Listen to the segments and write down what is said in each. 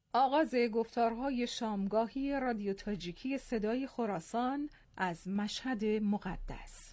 آغاز گفتارهای شامگاهی رادیو تاجیکی صدای خراسان از مشهد مقدس.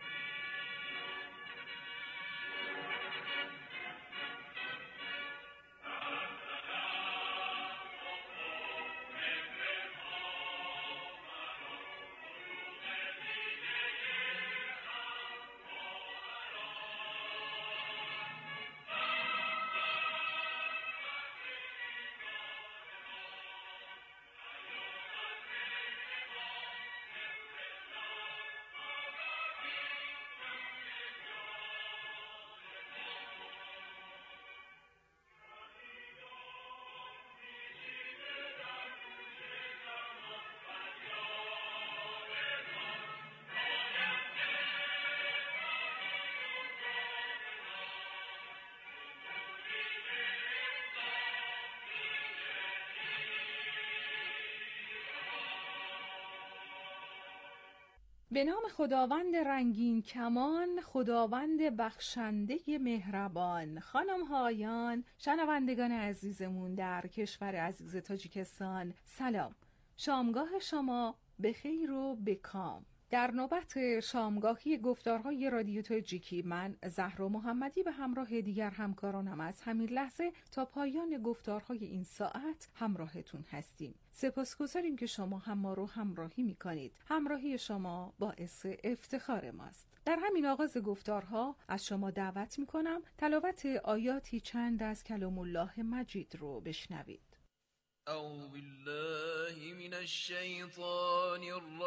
به نام خداوند رنگین کمان، خداوند بخشنده مهربان. خانم هایان، شنوندگان عزیزمون در کشور عزیز تاجیکستان، سلام. شامگاه شما به خیر و به کام. در نوبت شامگاهی گفتارهای رادیو تاجیکی من زهرا محمدی به همراه دیگر همکارانم از همین لحظه تا پایان گفتارهای این ساعت همراهتون هستیم. سپاسگزاریم که شما هم ما رو همراهی میکنید. همراهی شما باعث افتخار ماست. در همین آغاز گفتارها از شما دعوت میکنم تلاوت آیاتی چند از کلام الله مجید رو بشنوید. أعوذ بالله من الشيطان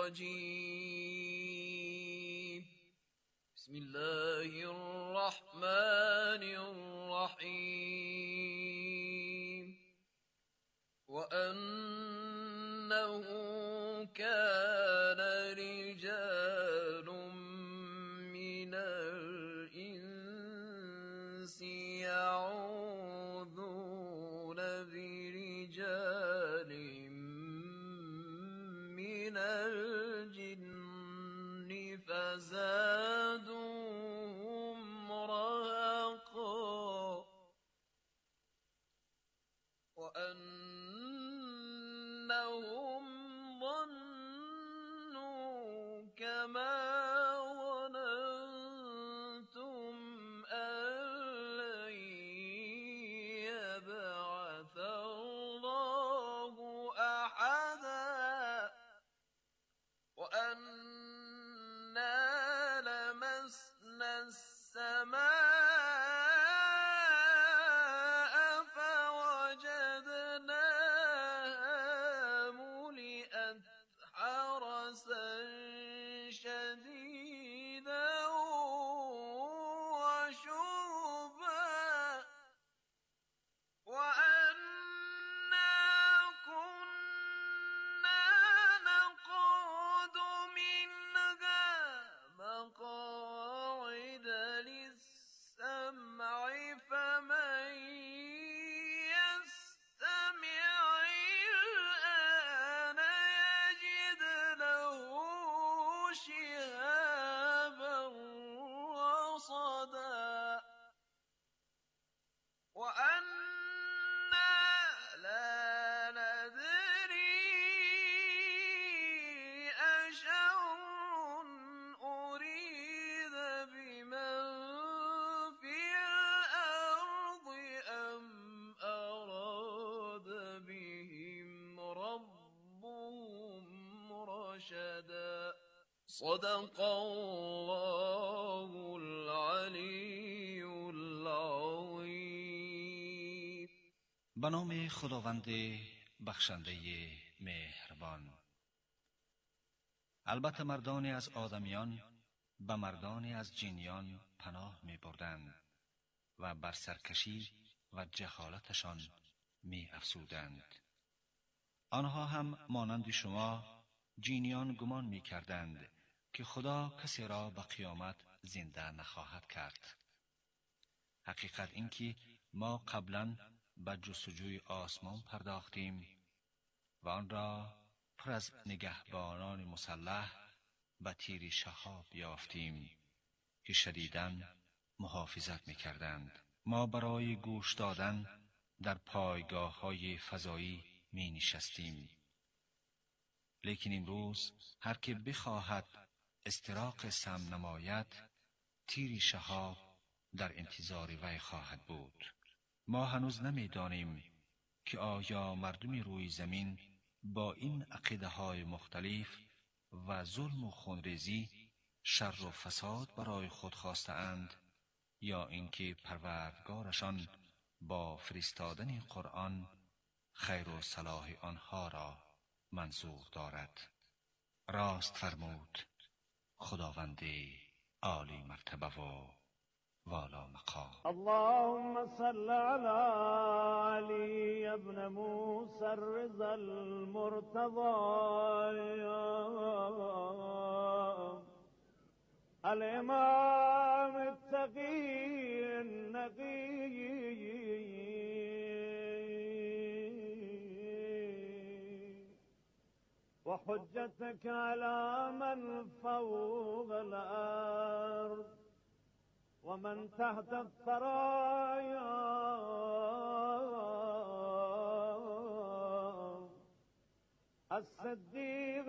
الرجيم. بسم الله الرحمن الرحيم. وأنه كان رجال من الإنس يعوذون برجال من الجن فزادوهم رهقا وأنهم ظنوا كما ظننتم أن لن يبعث الله أحدا وأنا لمسنا السماء فوجدناها ملئت حرسا شديدا وشهبا وأنا كنا نقعد منها مقاعد للسمع فمن يستمع الآن يجد له شهابا رصدا وأنا لا ندري أشر أريد بمن في الأرض أم أراد بهم ربهم رشدا. صدق الله العلی العظیم. به نام خداوند بخشنده مهربان. البته مردانی از آدمیان به مردانی از جنیان پناه می بردند و بر سرکشی و جهالتشان می افزودند. آنها هم مانند شما جنیان گمان می کردند که خدا کسی را به قیامت زنده نخواهد کرد. حقیقت این که ما قبلا به جستجوی آسمان پرداختیم و آن را پر از نگهبانان مسلح به تیر شهاب یافتیم که شدیداً محافظت می‌کردند. ما برای گوش دادن در پایگاه‌های فضایی می نشستیم. لیکن امروز هر که بخواهد استراق سم نماید، تیر شهاب در انتظار وی خواهد بود. ما هنوز نمی‌دانیم که آیا مردم روی زمین با این عقیده‌های مختلف و ظلم و خونریزی شر و فساد برای خود خواسته‌اند، یا اینکه پروردگارشان با فرستادن قرآن خیر و صلاح آنها را منظور دارد. راست فرمود خداوند عالی مرتبه و والا مقام. اللهم صل على علي ابن موسى الرضا المرتضى الإمام التقي النقي وحجتك على من فوق الأرض ومن تحت الثرايا الصديق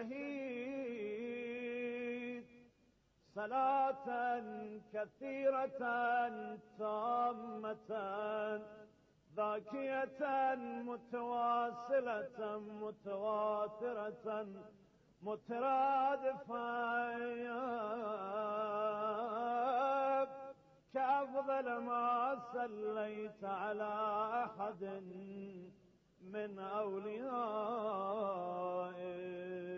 الشهيد صلاة كثيرة تامة ذاكية متواصلة متواترة مترادفة كأفضل ما صليت على أحد من أوليائك.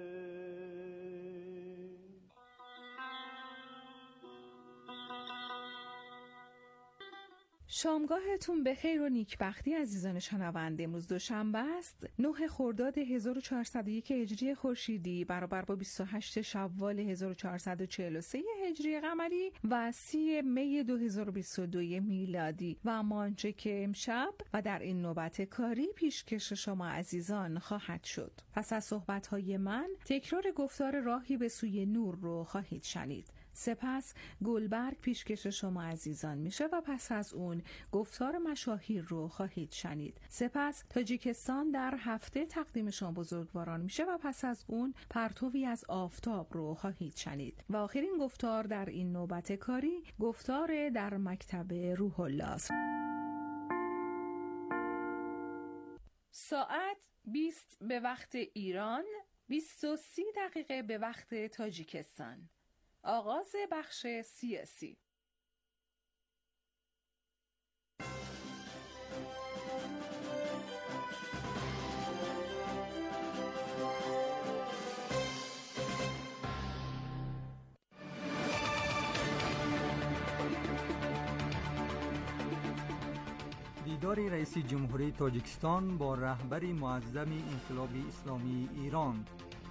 شامگاهتون به خیر و نیکبختی عزیزان شنونده. امروز دوشنبه است، 9 خرداد 1401 هجری خورشیدی برابر با 28 شوال 1443 هجری قمری و 30 می 2022 میلادی. و اما آنچه که امشب و در این نوبت کاری پیشکش شما عزیزان خواهد شد. پس از صحبت‌های من تکرار گفتار راهی به سوی نور رو خواهید شنید. سپس گلبرگ پیشکش شما عزیزان میشه و پس از اون گفتار مشاهیر رو خواهید شنید. سپس تاجیکستان در هفته تقدیم شما بزرگواران میشه و پس از اون پرتوی از آفتاب رو خواهید شنید. و آخرین گفتار در این نوبت کاری گفتار در مکتب روح الله است. ساعت 20 به وقت ایران، 20:30 دقیقه به وقت تاجیکستان. آغاز بخش سیاسی. دیدار رئیس جمهوری تاجیکستان با رهبر معظم انقلاب اسلامی ایران.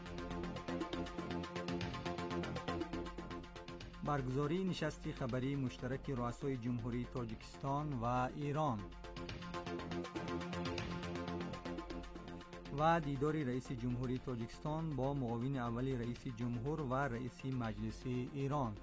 برگزاری نشست خبری مشترک رؤسای جمهوری تاجیکستان و ایران و دیدار رئیس جمهوری تاجیکستان با معاون اول رئیس جمهور و رئیس مجلس ایران.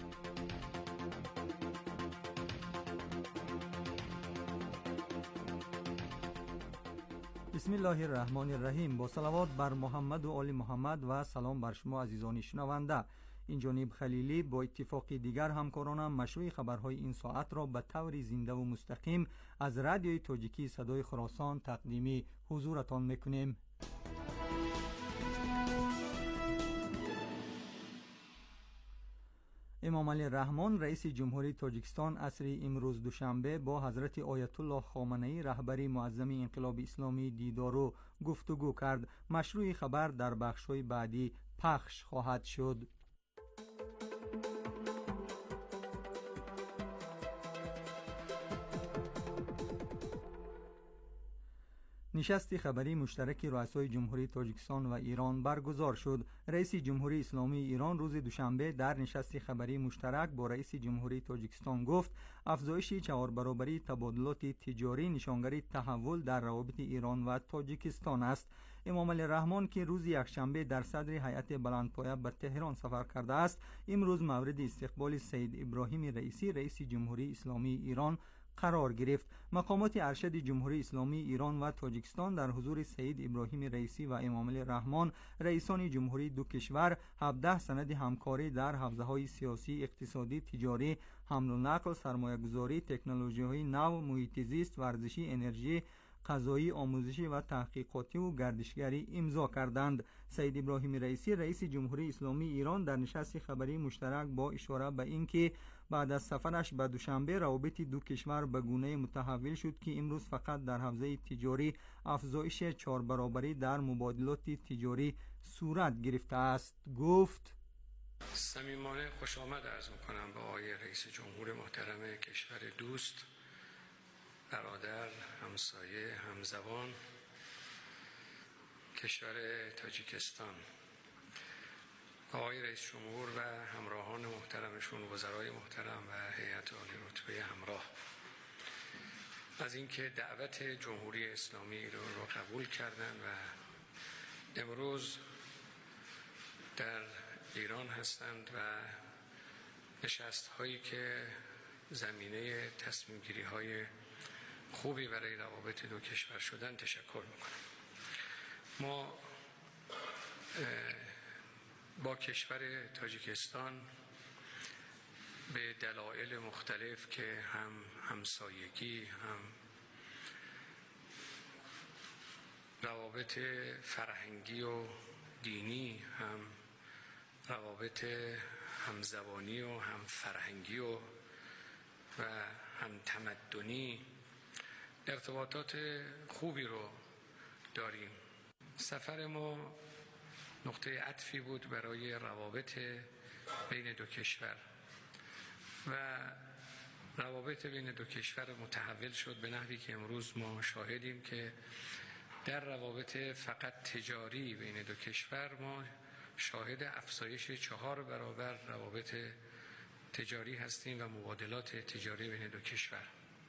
بسم الله الرحمن الرحیم. با صلوات بر محمد و آل محمد و سلام بر شما عزیزان شنونده. این جانب خلیلی با اتفاق دیگر همکارانم مشروع خبرهای این ساعت را به طور زنده و مستقیم از رادیوی تاجیکی صدای خراسان تقدیم حضورتان میکنیم. امام علی رحمان رئیس جمهوری تاجیکستان عصر امروز دوشنبه با حضرت آیت الله خامنه‌ای رهبر معظم انقلاب اسلامی دیدار و گفتگو کرد. مشروع خبر در بخش‌های بعدی پخش خواهد شد. نشست خبری مشترک رؤسای جمهوری تاجیکستان و ایران برگزار شد. رئیس جمهوری اسلامی ایران روز دوشنبه در نشست خبری مشترک با رئیس جمهوری تاجیکستان گفت افزایش 4 برابری تبادلات تجاری نشانگر تحول در روابط ایران و تاجیکستان است. امام علی رحمان که روز یکشنبه در صدر هیئت بلندپایه به تهران سفر کرده است، امروز مورد استقبال سید ابراهیم رئیسی رئیس جمهوری اسلامی ایران قرار گرفت. مقامات ارشد جمهوری اسلامی ایران و تاجیکستان در حضور سید ابراهیم رئیسی و امام علی رحمان رئیسان جمهوری دو کشور 17 سند همکاری در حوزه‌های سیاسی، اقتصادی، تجاری، حمل و نقل، سرمایه‌گذاری، تکنولوژی‌های نو، محیط زیست، ورزشی، انرژی، قضایی، آموزشی و تحقیقاتی و گردشگری امضا کردند. سید ابراهیم رئیسی رئیس جمهوری اسلامی ایران در نشست خبری مشترک با اشاره به اینکه بعد از سفرش به دوشنبه روابط دو کشور به گونه متحول شد که امروز فقط در حوزه تجاری افزایش 4 برابری در مبادلات تجاری صورت گرفته است. گفت: صمیمانه خوش آمد عرض می‌کنم به آقای رئیس جمهور محترم کشور دوست، برادر، همسایه، همزبان کشور تاجیکستان. آقای رئیس جمهور و همراهان محترمشون، وزرای محترم و هیئت عالی رتبه همراه، از اینکه دعوت جمهوری اسلامی ایران را قبول کردند و امروز در ایران هستند و نشست هایی که زمینه تصمیم گیری های خوبی برای روابط دو کشور شدن تشکر میکنم. ما با کشور تاجیکستان به دلایل مختلف که هم همسایگی، هم روابط فرهنگی و دینی، هم روابط همزبانی و هم فرهنگی و هم تمدنی ارتباطات خوبی رو داریم. سفر ما نقطه عطفی بود برای روابط بین دو کشور و روابط بین دو کشور متحول شد به نحوی که امروز ما شاهدیم که در روابط فقط تجاری بین دو کشور ما شاهد افزایش 4 برابر روابط تجاری هستیم و مبادلات تجاری بین دو کشور.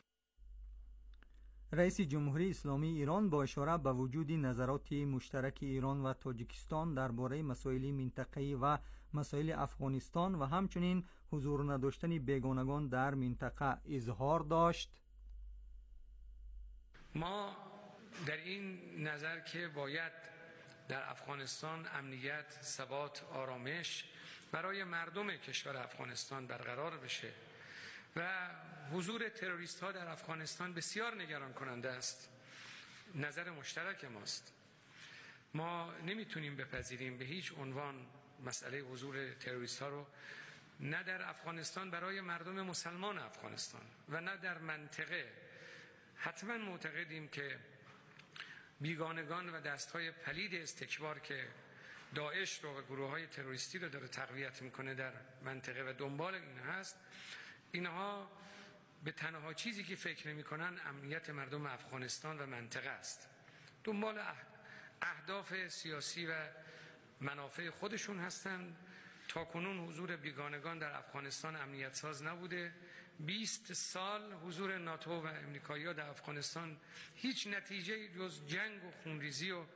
رئیس جمهوری اسلامی ایران با اشاره به وجود نظرات مشترک ایران و تاجیکستان درباره مسائل منطقه‌ای و مسائل افغانستان و همچنین حضور نداشتن بیگانگان در منطقه اظهار داشت: ما در این نظر که باید در افغانستان امنیت، ثبات، آرامش برای مردم کشور افغانستان برقرار بشه و حضور تروریست ها در افغانستان بسیار نگران کننده است. نظر مشترک ماست. ما نمیتونیم بپذیریم به هیچ عنوان مسئله حضور تروریست ها رو، نه در افغانستان برای مردم مسلمان افغانستان و نه در منطقه. حتما معتقدیم که بیگانگان و دستهای پلید استکبار که داعش رو و گروه های تروریستی رو داره تقویت میکنه در منطقه و دنبال این هست، اینها به تنها چیزی که فکر نمی‌کنن امنیت مردم افغانستان و منطقه است. دنبال اهداف سیاسی و منافع خودشون هستند. تا کنون حضور بیگانگان در افغانستان امنیت ساز نبوده. 20 سال حضور ناتو و امریکایی‌ها در افغانستان هیچ نتیجه جز جنگ و خونریزی و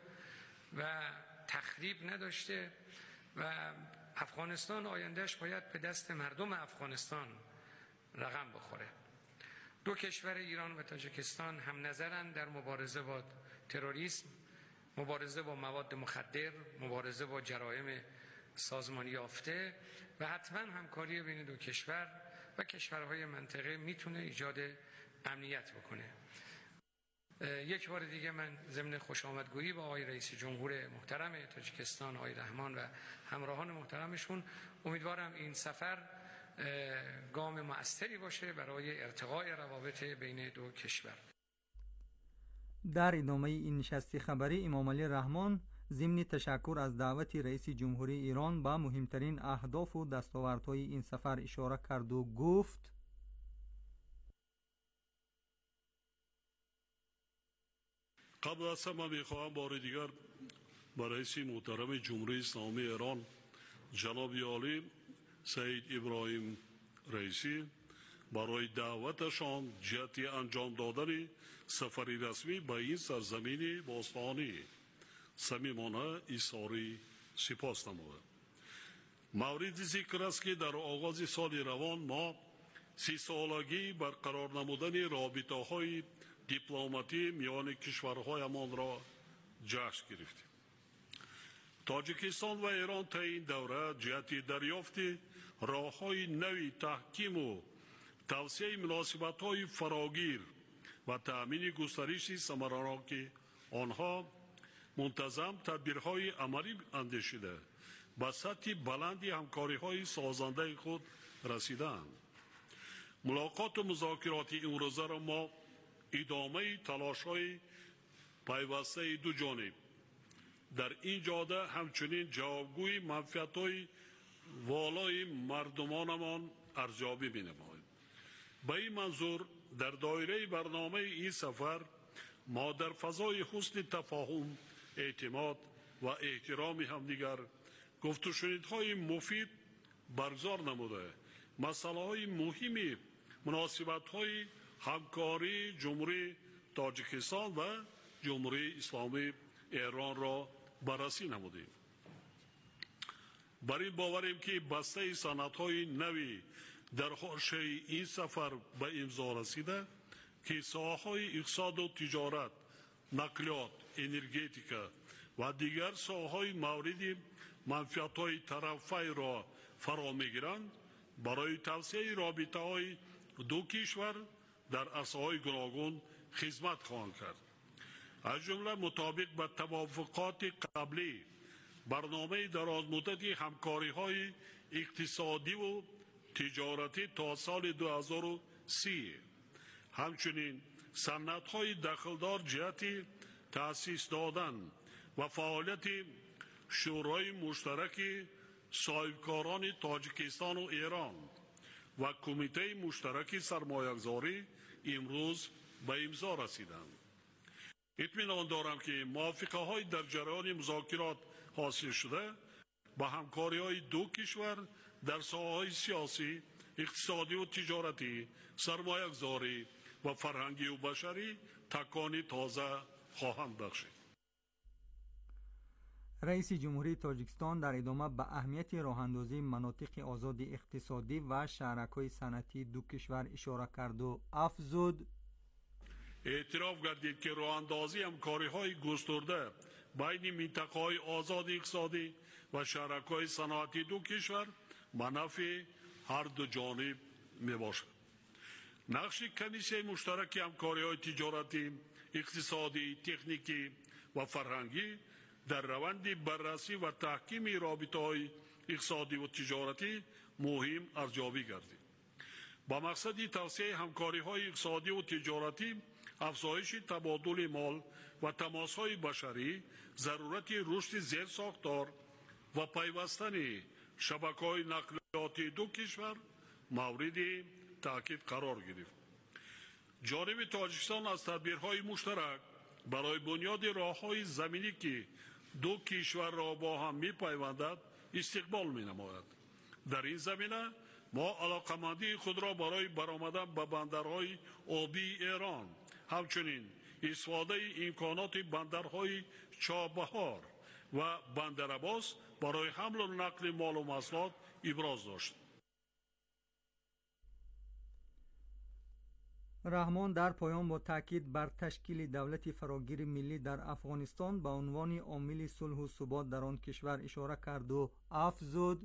تخریب نداشته و افغانستان آیندهش باید به دست مردم افغانستان رقم بخوره. دو کشور ایران و تاجیکستان هم نظرند در مبارزه با تروریسم، مبارزه با مواد مخدر، مبارزه با جرایم سازمانی یافته و حتما همکاری بین دو کشور و کشورهای منطقه میتونه ایجاد امنیت بکنه. یک بار دیگه من ضمن خوش آمدگویی با آقای رئیس جمهور محترم تاجیکستان آقای رحمان و همراهان محترمشون امیدوارم این سفر گام مؤثری باشه برای ارتقای روابط بین دو کشور. در ادامه این نشست خبری امام علی رحمان ضمن تشکر از دعوت رئیس جمهوری ایران به مهمترین اهداف و دستاوردهای این سفر اشاره کرد و گفت: قبل از همه میخواهم بار دیگر با رئیس محترم جمهوری اسلامی ایران جناب عالی سید ابراهیم رئیسی برای دعوتشان جهت انجام دادن سفری رسمی به این سرزمین باستانی صمیمانه اظهار سپاس نمودم. مورد ذکر است که در آغاز سال روان ما 30 سالگی برقرار نمودن رابطه‌های دیپلماتی میان کشورهایمان را جشن گرفتیم. تاجیکستان و ایران تا این دوره جهت دریافت راه‌های نوی تحکیم و توسعه مناسبت‌های فراگیر و تأمین گسترش ثمرناک آنها منتظم تدبیرهای عملی اندیشیده به سطح بلندی همکاری‌های سازنده خود رسیدند. ملاقات و مذاکرات امروزه را ما ادامه تلاش‌های پیوسته دو جانب در این جاده همچنین جوابگوی منفعت‌های والای مردمانمان ارزیابی می‌نماییم. به این منظور در دایره برنامه این سفر ما در فضای حسن تفاهم، اعتماد و احترام همدیگر گفت و شنیدهای مفید برگزار نموده مسائل مهم مناسبت‌های همکاری جمهوری تاجیکستان و جمهوری اسلامی ایران را بررسی نمودیم. بر این باوریم که بسته سندهای نوی در حاشیه این سفر به امضا رسیده که ساحه‌های اقتصاد و تجارت، نقلیات، انرژتیکا و دیگر ساحه‌های مورد منفعت‌های طرفین را فرا می‌گیرند برای توسعه رابطه‌های دو کشور در عرصه‌های گوناگون خدمت خواهند کرد. از جمله مطابق به توافقات قبلی برنامه درازمدت همکاری‌های اقتصادی و تجارتی تا سال 2030 همچنین سندهای دخلدار جهت تأسیس دادن و فعالیت شورای مشترک صاحبکاران تاجیکستان و ایران و کمیته مشترک سرمایه‌گذاری امروز به امضا رسیدند. اطمینان دارم که موافقه‌های در جریان مذاکرات حاصل شده با همکاری‌های دو کشور در ساحه‌های سیاسی، اقتصادی و تجارتی، سرمایه‌گذاری و فرهنگی و بشری تکانی تازه خواهند بخشید. رئیس جمهوری تاجیکستان در ادامه به اهمیت راه‌اندازی مناطق آزاد اقتصادی و شهرک‌های صنعتی دو کشور اشاره کرد و افزود: اعتراف گردید که راه‌اندازی همکاری‌های گسترده بین منطقه‌های آزاد اقتصادی و شهرک‌های صنعتی دو کشور به نفع هر دو جانب میباشد. نقش کمیسیون مشترک همکاری‌های تجارتی، اقتصادی، تکنیکی و فرهنگی در روند بررسی و تحکیم رابطه‌های اقتصادی و تجارتی مهم ارزیابی گردید. با مقصد توسعه همکاری‌های اقتصادی و تجارتی، افزایش تبادل مال و تماس‌های بشری، ضرورت رشد زیرساختار و پیوستن شبکه‌های نقلیاتی دو کشور مورد تأکید قرار گرفت. جانب تاجیکستان از تدبیرهای مشترک برای بنیاد راه‌های زمینی که دو کشور را با هم می‌پیوندد استقبال می‌نماید. در این زمینه ما علاقمندی خود را برای برآمدن به بندرهای آبی ایران، همچنین استفاده امکانات بندرهای چابهار و بندر عباس برای حمل و نقل مال و محصولات ابراز داشت. رحمان در پایان با تاکید بر تشکیل دولت فراگیر ملی در افغانستان به عنوان عامل صلح و ثبات در آن کشور اشاره کرد و افزود: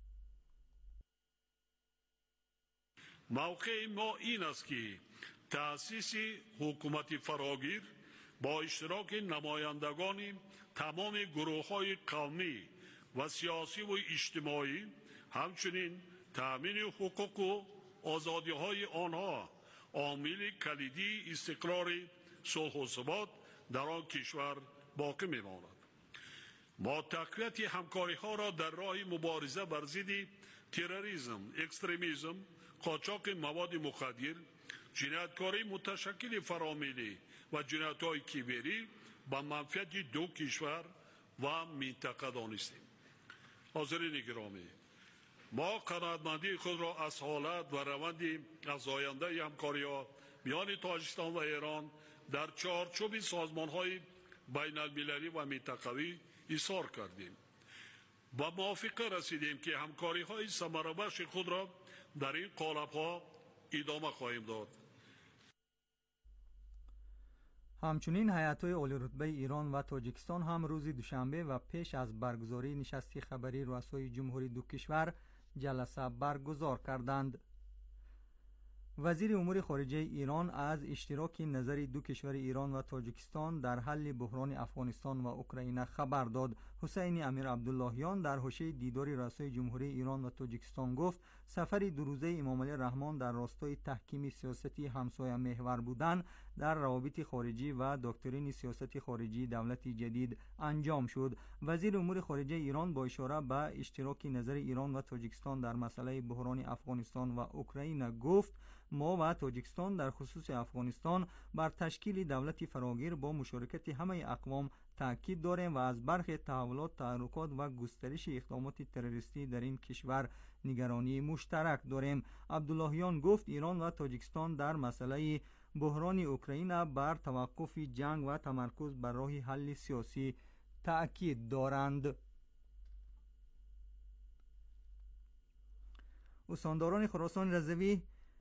موقع ما این است که تأسیس حکومت فراگیر با اشتراک نمایندگان تمام گروه‌های قومی و سیاسی و اجتماعی، همچنین تأمین حقوق و آزادی‌های آنها عامل کلیدی استقرار صلح و ثبات در آن کشور باقی می‌ماند. ما تقویت همکاری‌ها را در راه مبارزه بر ضد تروریسم، اکستریمیسم، قاچاق مواد مخدر، جنایتکاری متشکل فراملی و جنایت‌های کیبری به منفعت دو کشور و منطقه دانستیم. حاضرین گرامی، ما قناعتمندی خود را از حالت و روند افزاینده همکاری‌ها میان تاجیکستان و ایران در چارچوب سازمان‌های بین المللی و منطقوی اظهار کردیم. با موافقه رسیدیم که همکاری‌های ثمربخش خود را در این قالب‌ها ادامه خواهیم داد. همچنین هیئت‌های عالی‌رتبه ایران و تاجیکستان هم روز دوشنبه و پیش از برگزاری نشست خبری رؤسای جمهوری دو کشور جلسه برگزار کردند. وزیر امور خارجه ایران از اشتراک نظری دو کشور ایران و تاجیکستان در حل بحران افغانستان و اوکراین خبر داد. حسین امیر عبداللهیان در حوزه دیدار رؤسای جمهوری ایران و تاجیکستان گفت سفر دو روزه امام علی رحمان در راستای تحکیم سیاستی همسایه محور بودن در روابط خارجی و دکترین سیاست خارجی دولت جدید انجام شد. وزیر امور خارجه ایران با اشاره به اشتراک نظر ایران و تاجیکستان در مسئله بحران افغانستان و اوکراین گفت ما و تاجیکستان در خصوص افغانستان بر تشکیل دولتی فراگیر با مشارکت همه اقوام تاکید داریم و از برخی تحولات، تحرکات و گسترش اقدامات تروریستی در این کشور نگرانی مشترک داریم. عبداللهیان گفت ایران و تاجیکستان در مسئله بحران اوکراین بر توقف جنگ و تمرکز بر راه حل سیاسی تاکید دارند. استانداران خراسان رضوی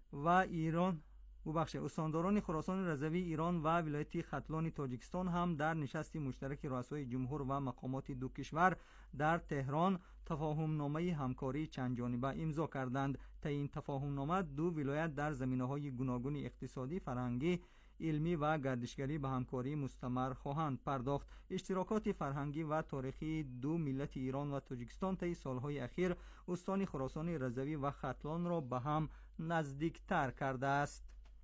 ایران و ولایت ختلان تاجیکستان هم در نشست مشترک رؤسای جمهور و مقامات دو کشور در تهران تفاهم نامه همکاری چند جانبه امضا کردند. طی این تفاهم نامه دو ولایت در زمینه‌های گوناگون اقتصادی، فرهنگی، علمی و گردشگری به همکاری مستمر خواهند پرداخت. اشتراکات فرهنگی و تاریخی دو ملت ایران و تاجیکستان طی سالهای اخیر استان خراسان رضوی و ختلان را به هم نزدیکتر کرده است.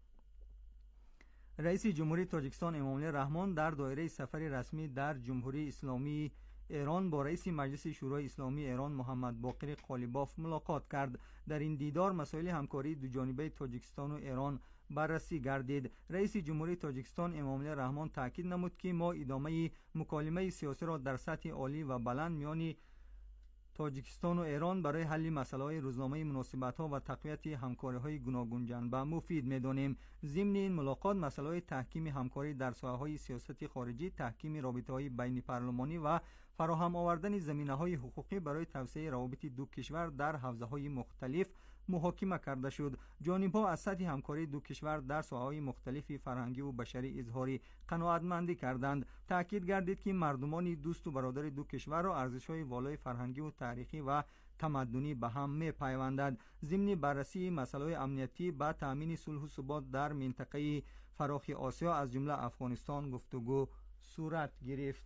رئیس جمهوری تاجیکستان امام علی رحمان در دایره سفر رسمی در جمهوری اسلامی ایران با رئیس مجلس شورای اسلامی ایران محمد باقر قالیباف ملاقات کرد. در این دیدار مسائل همکاری دو جانبه تاجیکستان و ایران بررسی گردید. رئیس جمهوری تاجیکستان امام علی رحمان تاکید نمود که ما ادامه مکالمه سیاسی را در سطح عالی و بلند میان تاجیکستان و ایران برای حل مسائل روزنامه مناسبت‌ها و تقویت همکاری‌های گوناگون جنبه مفید می‌دانیم. ضمن این ملاقات مسائل تحکیم همکاری در ساحه‌های سیاست خارجی، تحکیم رابطه‌های بین پارلمانی و فراهم آوردن زمینه‌های حقوقی برای توسعه روابط دو کشور در حوزه‌های مختلف محاکمه کرده شد. جانب‌ها از سطح همکاری دو کشور در ساحه‌های مختلف فرهنگی و بشری اظهار قناعتمندی کردند. تأکید گردید که مردمان دوست و برادر دو کشور را ارزش‌های والای فرهنگی و تاریخی و تمدنی به هم می‌پیوندند. ضمن بررسی مسائل امنیتی با تامین صلح و ثبات در منطقه فراخ آسیا از جمله افغانستان گفتگو صورت گرفت.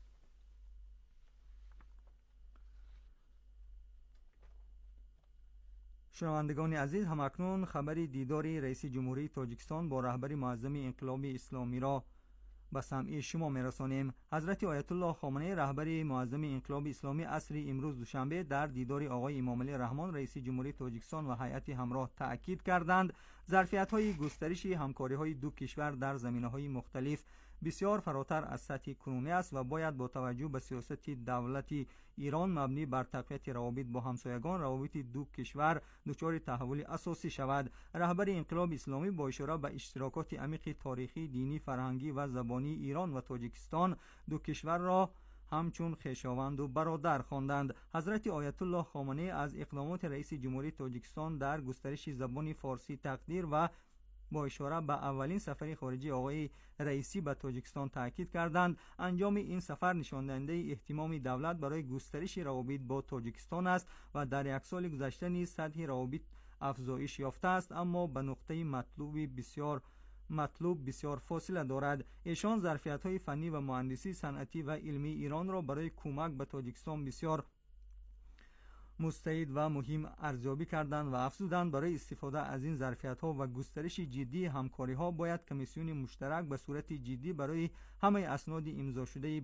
شنوندگان عزیز، همکنون خبر دیدار رئیس جمهوری تاجیکستان با رهبر معظم انقلاب اسلامی را به سمع شما میرسانیم. حضرت آیت الله خامنه‌ای رهبر معظم انقلاب اسلامی عصر امروز دوشنبه در دیدار آقای امام علی رحمان رئیس جمهوری تاجیکستان و هیئت همراه تأکید کردند ظرفیت‌های گسترش همکاری‌های دو کشور در زمینه‌های مختلف بسیار فراتر از سطح کنونی است و باید با توجه به سیاست دولت ایران مبنی بر تقویت روابط با همسایگان روابط دو کشور دچار تحول اساسی شود. رهبر انقلاب اسلامی با اشاره به اشتراکات عمیق تاریخی، دینی، فرهنگی و زبانی ایران و تاجیکستان دو کشور را همچون خویشاوند و برادر خواندند. حضرت آیت الله خامنه‌ای از اقدامات رئیس جمهوری تاجیکستان در گسترش زبان فارسی تقدیر و با اشاره به اولین سفر خارجی آقای رئیسی به تاجیکستان تاکید کردند انجام این سفر نشان دهنده اهتمام دولت برای گسترش روابط با تاجیکستان است و در یک سال گذشته نیز سطح روابط افزایش یافته است، اما به نقطه مطلوب بسیار فاصله دارد. ایشان ظرفیت‌های فنی و مهندسی، صنعتی و علمی ایران را برای کمک به تاجیکستان بسیار مستعد و مهم ارزیابی کردند و افزودند برای استفاده از این ظرفیت‌ها و گسترش جدی همکاری‌ها باید کمیسیون مشترک به صورت جدی برای همه اسناد امضا شده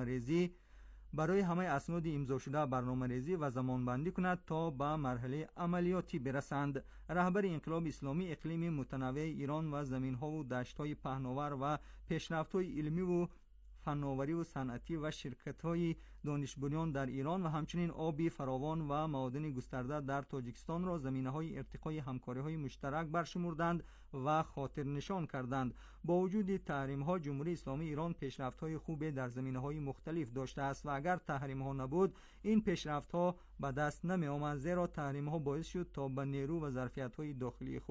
برنامه‌ریزی و زمانبندی کند تا به مرحله عملیاتی برسند. رهبر انقلاب اسلامی اقلیم متنوع ایران و زمین‌ها و دشت‌های پهناور و پیشرفت‌های علمی و فناوری و صنعتی و شرکت‌های دانش بنیان در ایران و همچنین آبی فراوان و معادن گسترده در تاجیکستان را زمینه‌های ارتقای همکاری‌های مشترک برشمردند و خاطر نشان کردند. با وجود تحریم‌ها جمهوری اسلامی ایران پیشرفت‌های خوبی در زمینه‌های مختلف داشته است و اگر تحریم‌ها نبود این پیشرفت‌ها به دست نمی‌آمد، زیرا تحریم‌ها باعث شد تا به نیرو و ظرفیت‌های داخلی خود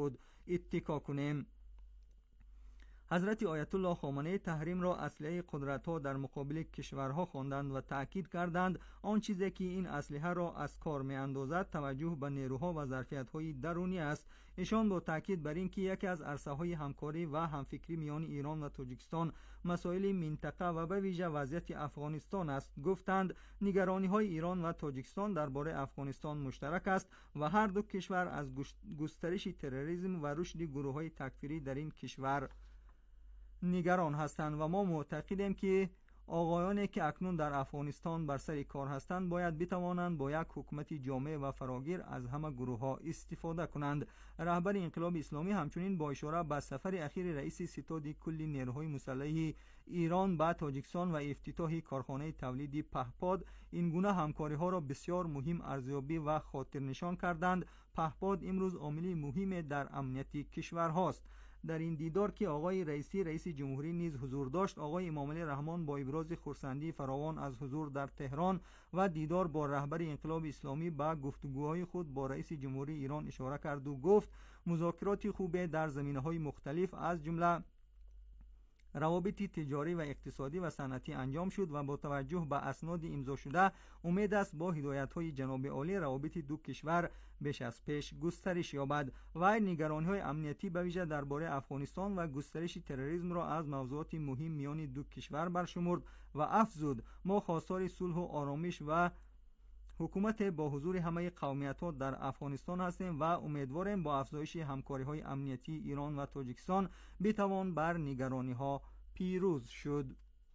اتکا کنیم. حضرت آیت الله خامنه‌ای تحریم را اسلحه قدرت‌ها در مقابل کشورها خواندند و تأکید کردند آن چیزی که این اسلحه را از کار می‌اندازد توجه به نیروها و ظرفیت‌های درونی است. ایشان با تأکید بر اینکه یکی از عرصه‌های همکاری و همفکری میان ایران و تاجیکستان مسائل منطقه و به ویژه وضعیت افغانستان است. گفتند نگرانی‌های ایران و تاجیکستان درباره افغانستان مشترک است و هر دو کشور از گسترش تروریسم و رشد گروه‌های تکفیری در این کشور نگران هستند و ما معتقدیم که آقایانی که اکنون در افغانستان بر سر کار هستند باید بتوانند با یک حکومت جامع و فراگیر از همه گروه‌ها استفاده کنند. رهبر انقلاب اسلامی همچنین با اشاره به سفر اخیر رئیس ستاد کل نیروهای مسلح ایران به تاجیکستان و افتتاح کارخانه تولید پهپاد این گونه همکاری‌ها را بسیار مهم ارزیابی و خاطر نشان کردند. پهپاد امروز عامل مهم در امنیت کشور هاست. در این دیدار که آقای رئیس جمهوری نیز حضور داشت، آقای امامعلی رحمان با ابراز خرسندی فراوان از حضور در تهران و دیدار با رهبر انقلاب اسلامی به گفتگوهای خود با رئیس جمهوری ایران اشاره کرد و گفت مذاکرات خوبی در زمینه‌های مختلف از جمله روابط تجاری و اقتصادی و صنعتی انجام شد و با توجه به اسناد امضا شده امید است با هدایت‌های جناب عالی روابط دو کشور بیش از پیش گسترش یابد. و نگرانی‌های امنیتی به ویژه درباره افغانستان و گسترش تروریسم را از موضوعات مهم میان دو کشور برشمرد و افزود ما خواستار صلح و آرامش و حکومت با حضور همه قومیت‌ها در افغانستان هستیم و امیدواریم با افزایش همکاری‌های امنیتی ایران و تاجیکستان بتوان بر نگرانی‌ها پیروز شد.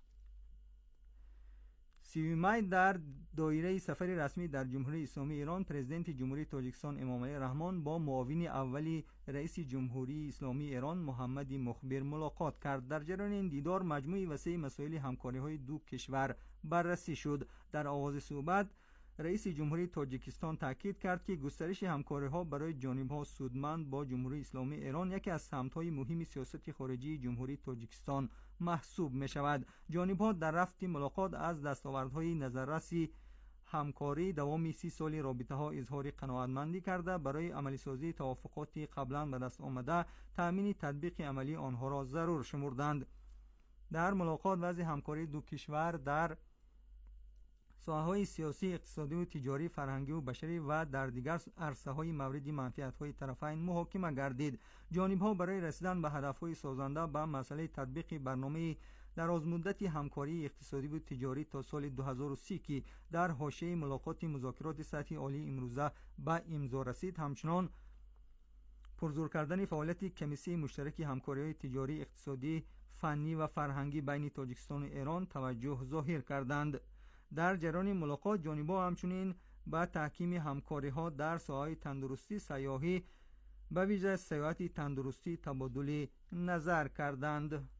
30 می در دایره سفر رسمی در جمهوری اسلامی ایران، پرزیدنت جمهوری تاجیکستان امامعلی رحمان با معاون اولی رئیس جمهوری اسلامی ایران محمد مخبر ملاقات کرد. در جریان این دیدار مجموعی وسیع مسائل همکاری‌های دو کشور بررسی شد. در آغاز صحبت رئیس جمهوری تاجیکستان تاکید کرد که گسترش همکاری‌ها برای جانب‌ها سودمند با جمهوری اسلامی ایران یکی از سمت‌های مهم سیاست خارجی جمهوری تاجیکستان محسوب می‌شود. جانب‌ها در رفت ملاقات از دستاوردهای نظررسی همکاری دوام 30 سال رابطه‌ها اظهار قناعتمندی کرده برای عملی سازی توافقات قبلا به دست آمده تأمین تطبیق عملی آنها را ضرور شمردند. در ملاقات وضع همکاری دو کشور در ساحه‌های سیاسی، اقتصادی و تجاری، فرهنگی و بشری و در دیگر عرصه‌های مورد منفعت‌های طرفین محاکمه گردید. جانب‌ها برای رسیدن به هدف‌های سازنده به مسئله تطبیق برنامه درازمدتی همکاری اقتصادی و تجاری تا سال 2030 که در حاشیه ملاقات مذاکرات سطحی عالی امروزه به امضا رسید، همچنان پرزور کردن فعالیت کمیسیون مشترک همکاری‌های تجاری، اقتصادی، فنی و فرهنگی بین تاجیکستان و ایران توجه ظاهر کردند. در جریان ملاقات جانب‌ها همچنین به تحکیم همکاری‌ها در ساحه تندرستی، سیاحی به ویژه سیاحت تندرستی تبادل نظر کردند.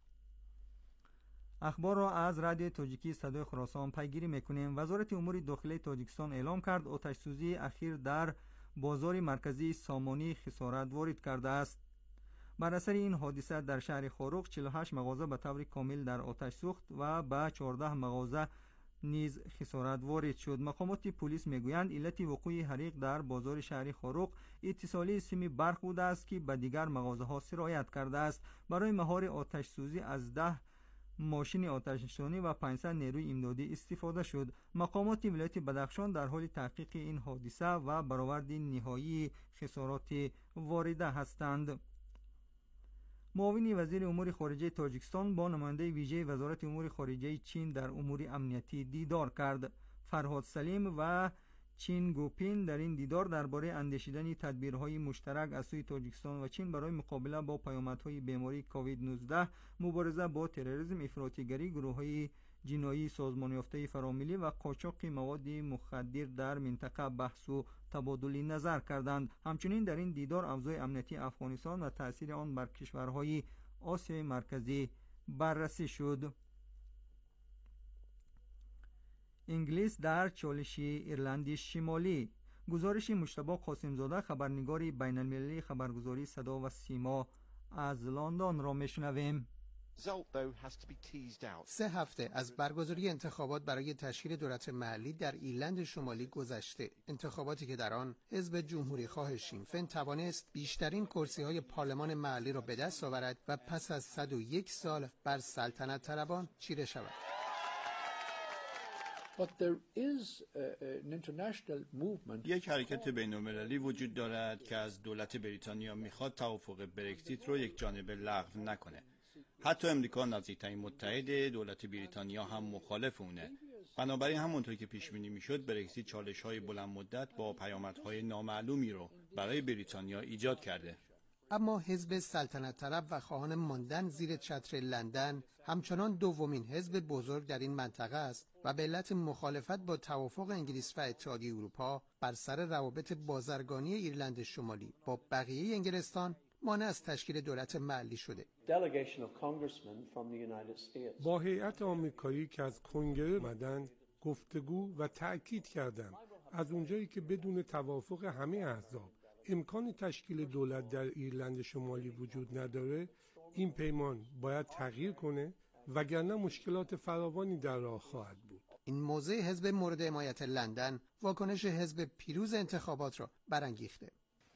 اخبار را از رادیو تاجیکی صدای خراسان پیگیری می‌کنیم. وزارت امور داخلی تاجیکستان اعلام کرد آتش‌سوزی اخیر در بازار مرکزی سامانی خسارت وارد کرده است. بر اثر این حادثه در شهر خاروق 48 مغازه به طور کامل در آتش سوخت و به 14 مغازه نیز خسارت وارد شد. مقامات پلیس میگویند علت وقوع حریق در بازار شهر خاروق اتصالی سیم برق بوده است که به دیگر مغازه ها سرایت کرده است. برای مهار آتش سوزی از 10 ماشین آتش‌نشانی و 500 نیروی امدادی استفاده شد. مقامات ولایت بدخشان در حال تحقیق این حادثه و برآورد نهایی خسارات وارده هستند. معاون وزیر امور خارجه تاجیکستان با نماینده ویژه وزارت امور خارجه چین در امور امنیتی دیدار کرد. فرهاد سلیم و چین گوپین در این دیدار درباره اندیشیدن تدبیرهای مشترک از سوی تاجیکستان و چین برای مقابله با پیامدهای بیماری کووید 19، مبارزه با تروریسم، افراطیگری، گروه‌های جنایی سازمان یافته فراملی و قاچاق مواد مخدر در منطقه بحث و تبادل نظر کردند. همچنین در این دیدار اوضاع امنیتی افغانستان و تأثیر آن بر کشورهای آسیای مرکزی بررسی شد. انگلیس در چالش ایرلند شمالی. گزارش مجتبی قاسمزاده، خبرنگار بین المللی خبرگزاری صدا و سیما از لندن را میشنویم. 3 هفته از برگزاری انتخابات برای تشکیل دولت محلی در ایرلند شمالی گذشته، انتخاباتی که در آن حزب جمهوریخواه شین توانست بیشترین کرسی‌های پارلمان محلی را به دست آورد و پس از 101 سال بر سلطنت طلبان چیره شود. یک حرکت بین‌المللی وجود دارد که از دولت بریتانیا میخواد توافق برگزیت رو یک جانبه لغو نکنه. حتی امریکا نزدیکترین متحد دولت بریتانیا هم مخالف اونه. بنابراین همونطور که پیش بینی میشد برگزیت چالش‌های بلند مدت با پیامدهای نامعلومی رو برای بریتانیا ایجاد کرده. اما حزب سلطنت طلب و خواهان ماندن زیر چتر لندن همچنان دومین حزب بزرگ در این منطقه است و به علت مخالفت با توافق انگلیس و اتحادیه اروپا بر سر روابط بازرگانی ایرلند شمالی با بقیه انگلستان مانع از تشکیل دولت محلی شده. با هیئت آمریکایی که از کنگره آمدند گفتگو و تأکید کردند از اونجایی که بدون توافق همه احزاب امکان تشکیل دولت در ایرلند شمالی وجود نداره، این پیمان باید تغییر کنه وگرنه مشکلات فراوانی در راه خواهد بود. این موضع حزب مورد حمایت لندن واکنش حزب پیروز انتخابات را برانگیخته.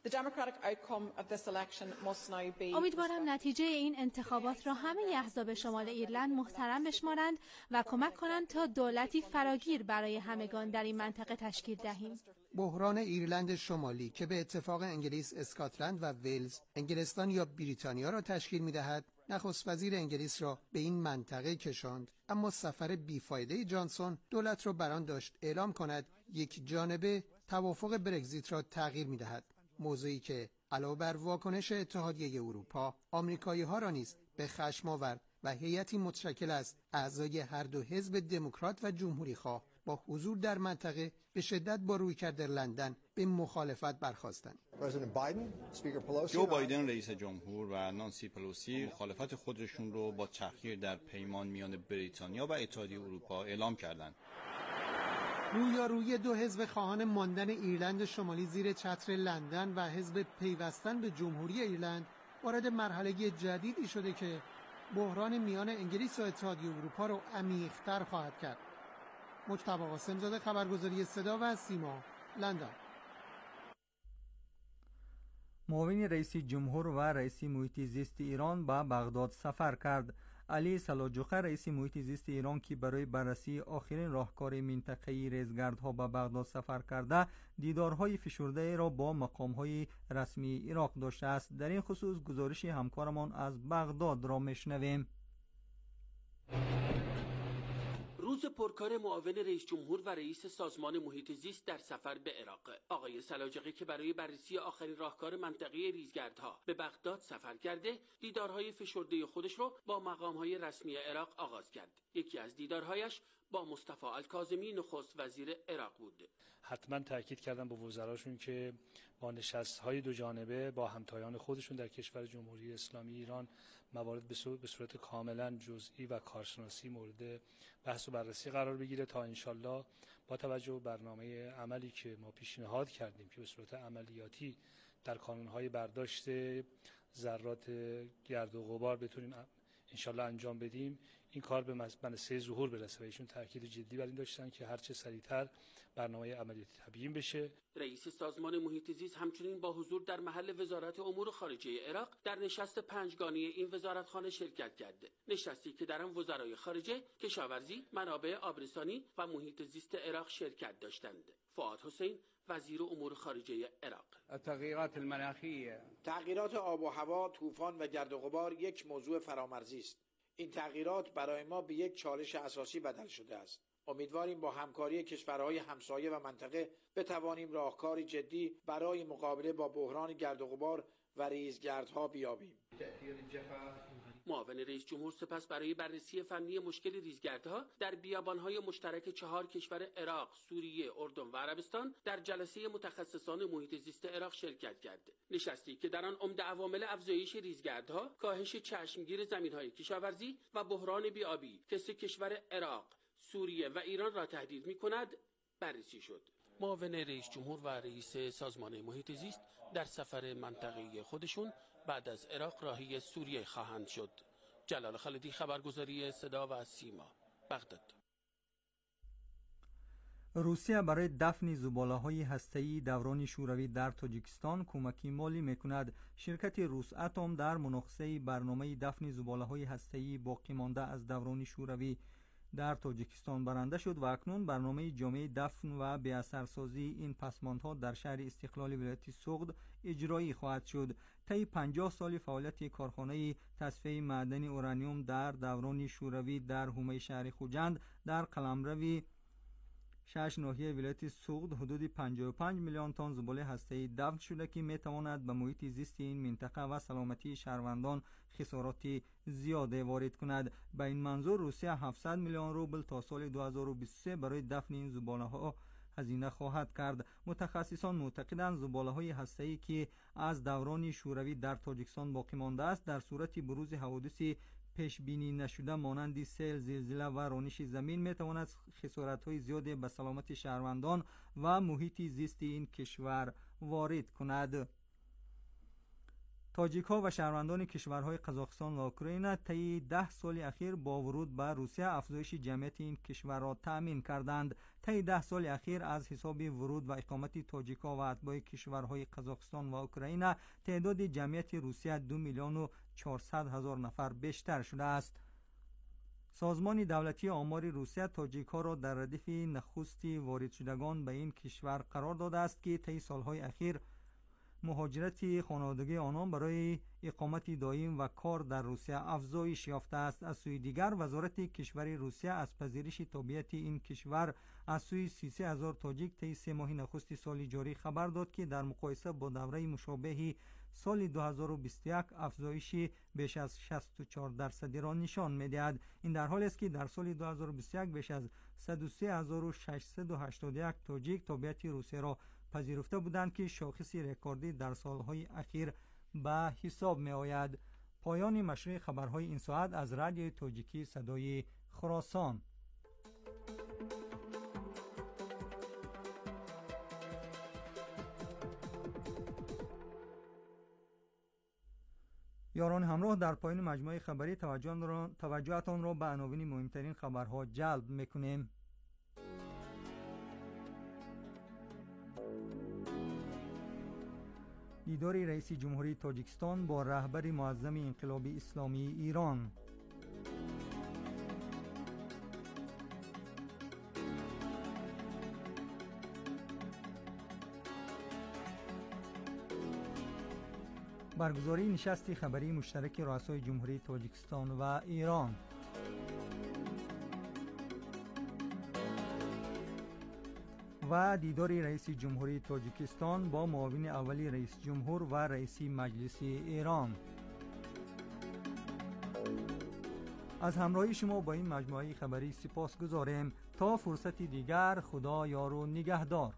امیدوارم نتیجه این انتخابات را همه احزاب شمال ایرلند محترم بشمارند و کمک کنند تا دولتی فراگیر برای همگان در این منطقه تشکیل دهیم. بحران ایرلند شمالی که به اتفاق انگلیس، اسکاتلند و ویلز، انگلستان یا بریتانیا را تشکیل می‌دهد، نخست وزیر انگلیس را به این منطقه کشاند، اما سفر بیفایده جانسون دولت را بر آن داشت اعلام کند یک جانبه توافق برگزیت را تغییر می‌دهد. موضوعی که علاوه بر واکنش اتحادیه اروپا، آمریکایی‌ها را نیز به خشم آورد و هیئتی متشکل از اعضای هر دو حزب دموکرات و جمهوری‌خواه با حضور در منطقه به شدت با رویکرد لندن به مخالفت برخاستند. جو بایدن رئیس جمهور و نانسی پلوسی مخالفت خودشون رو با تأخیر در پیمان میان بریتانیا و اتحادیه اروپا اعلام کردند. رویارویی دو حزب خواهان ماندن ایرلند شمالی زیر چتر لندن و حزب پیوستن به جمهوری ایرلند وارد مرحله جدیدی شده که بحران میان انگلیس و اتحادیه اروپا را عمیق‌تر خواهد کرد. مجتبی قاسم‌زاده، خبرگزاری صدا و سیما، لندن. معاون رئیس جمهور و رئیس محیط زیست ایران به بغداد سفر کرد. علی سلاجوقی رئیس محیط زیست ایران که برای بررسی آخرین راهکار منطقه‌ای ریزگردها به بغداد سفر کرده، دیدارهای فشرده را با مقام‌های رسمی عراق داشته است. در این خصوص گزارش همکارمان از بغداد را میشنویم. روز پرکار معاون رئیس جمهور و رئیس سازمان محیط زیست در سفر به عراق. آقای سلاجقی که برای بررسی آخرین راهکار منطقه ریزگردها به بغداد سفر کرده، دیدارهای فشرده خودش رو با مقام‌های رسمی عراق آغاز کرد. یکی از دیدارهایش با مصطفی الکاظمی نخست وزیر عراق بود. حتما تاکید کردم با وزراشون که با نشست‌های دو جانبه با همتایان خودشون در کشور جمهوری اسلامی ایران موارد به صورت کاملا جزئی و کارشناسی مورد بحث و بررسی قرار بگیره تا انشالله با توجه به برنامه عملی که ما پیشنهاد کردیم که به صورت عملیاتی در کانون‌های برداشت ذرات گرد و غبار بتونیم انشالله انجام بدیم، این کار به منصه ظهور برسه و ایشون تاکید جدی بر این داشتن که هرچه سریعتر برنامه عملیاتی تبیین بشه. رئیس سازمان محیط زیست همچنین با حضور در محل وزارت امور خارجه عراق در نشست پنجگانه این وزارتخانه شرکت کرد. نشستی که در آن وزرای خارجه، کشاورزی، منابع آبرسانی و محیط زیست عراق شرکت داشتند. فؤاد حسین وزیر امور خارجه عراق: تغییرات المناخیه، تغییرات آب و هوا، طوفان و گرد و غبار یک موضوع فرامرزی است. این تغییرات برای ما به یک چالش اساسی بدل شده است. امیدواریم با همکاری کشورهای همسایه و منطقه بتوانیم راهکاری جدی برای مقابله با بحران گرد و غبار و ریزگردها بیابیم. معاون رئیس جمهور سپس برای بررسی فنی مشکل ریزگردها در بیابانهای مشترک 4 کشور عراق، سوریه، اردن و عربستان در جلسه متخصصان محیط زیست عراق شرکت کرد. نشستی که در آن عمده عوامل افزایش ریزگردها، کاهش چشمگیر زمینهای کشاورزی و بحران بی‌آبی که 3 کشور عراق، سوریه و ایران را تهدید می‌کند بررسی شد. معاون رئیس جمهور و رئیس سازمان محیط زیست در سفر منطقه‌ای خودشون بعد از عراق راهی سوریه خواهند شد. جلال خالدی، خبرگزاری صدا و سیما، بغداد. روسیه برای دفن زباله‌های هسته‌ای دوران شوروی در تاجیکستان کمکی مالی می‌کند. شرکت روس اتم در مناقصه برنامه دفن زباله‌های هسته‌ای باقی مانده از دوران شوروی در تاجیکستان برنده شد و اکنون برنامه جامع دفن و به اثرسازی این پسماندها در شهر استقلال ولایت سوغد اجرایی خواهد شد. طی 50 سال فعالیت کارخانه تصفیه معدن اورانیوم در دوران شوروی در حومه شهر خوجند در قلمرو 6 ناحیه ولایت سوغد حدود 55 میلیون تن زباله هسته‌ای دفن شده که میتواند به محیط زیست این منطقه و سلامتی شهروندان خسارات زیاد وارد کند. به این منظور روسیه 700 میلیون روبل تا سال 2023 برای دفن این زباله‌ها هزینه خواهد کرد. متخصصان معتقدند زباله‌های هسته‌ای که از دوران شوروی در تاجیکستان باقی مانده است در صورت بروز حوادث پیش بینی نشده مانند سیل، زلزله و رانش زمین میتواند خسارت‌های زیادی به سلامت شهروندان و محیط زیست این کشور وارد کند. تاجیک‌ها و شهروندان کشورهای قزاقستان و اوکراین طی 10 سال اخیر با ورود به روسیه افزایش جمعیت این کشور را تأمین کردند. طی 10 سال اخیر از حساب ورود و اقامت تاجیک‌ها و اتباع کشورهای قزاقستان و اوکراین تعداد جمعیت روسیه 2,400,000 نفر بیشتر شده است. سازمان دولتی آمار روسیه تاجیک‌ها را در ردیف نخست وارد شدگان به این کشور قرار داده است که طی سالهای اخیر مهاجرت خانوادگی آنان برای اقامت دائم و کار در روسیه افزایش یافته است. از سوی دیگر وزارت کشور روسیه از پذیرش تابعیت این کشور از سوی 33,000 تاجیک طی 3 ماه نخست سال جاری خبر داد که در مقایسه با دوره مشابه سال 2021 افزایش بیش از 64% را نشان می‌دهد. این در حالی است که در سال 2021 بیش از 103,681 تاجیک تابعیت روسیه را پذیرفته بودند که شاخصی رکوردی در سالهای اخیر به حساب می آید. پایان مشروع خبرهای این ساعت از رادیو تاجیکی صدای خراسان. یاران همراه، در پایان مجموعه خبری توجهتان را به عناوین مهمترین خبرها جلب میکنیم. دیدار رئیس جمهوری تاجیکستان با رهبر معظم انقلاب اسلامی ایران. برگزاری نشست خبری مشترک رؤسای جمهوری تاجیکستان و ایران. و دیدار رئیس جمهوری تاجیکستان با معاون اولی رئیس جمهور و رئیس مجلس ایران. از همراهی شما با این مجموعه خبری سپاسگزاریم. تا فرصتی دیگر، خدا یار و نگهدار.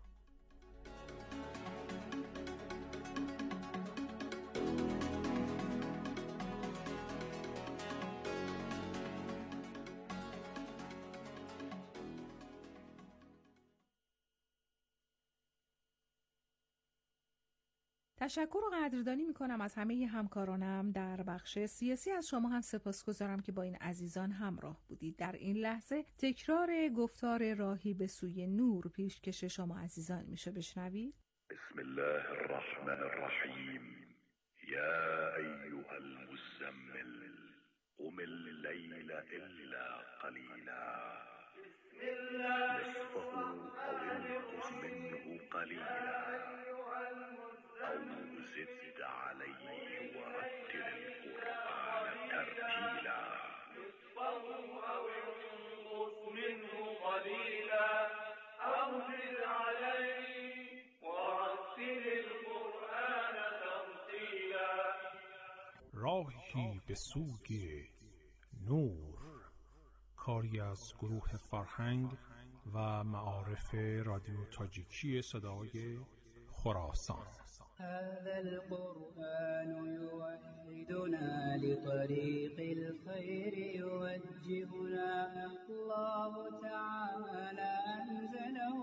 تشکر و قدردانی میکنم از همه همکارانم در بخش سیاسی. از شما هم سپاسگزارم که با این عزیزان همراه بودید. در این لحظه تکرار گفتار راهی به سوی نور پیشکش شما عزیزان میشه. بشنوید. بسم الله الرحمن الرحیم. یا ایها المزمل قم اللیل الا قلیلا نصفه او انقص منه قلیلا أو زد عليه ورتل القرآن ترتيلا نصفه أو انقص منه قليلا أو زد عليه ورتل القرآن ترتيلا. راهی به سوی نور، کاری از گروه فرهنگ و معارف رادیو تاجیکی صدای خراسان. هذا القرآن يوحدنا لطريق الخير يوجهنا الله تعالى أنزله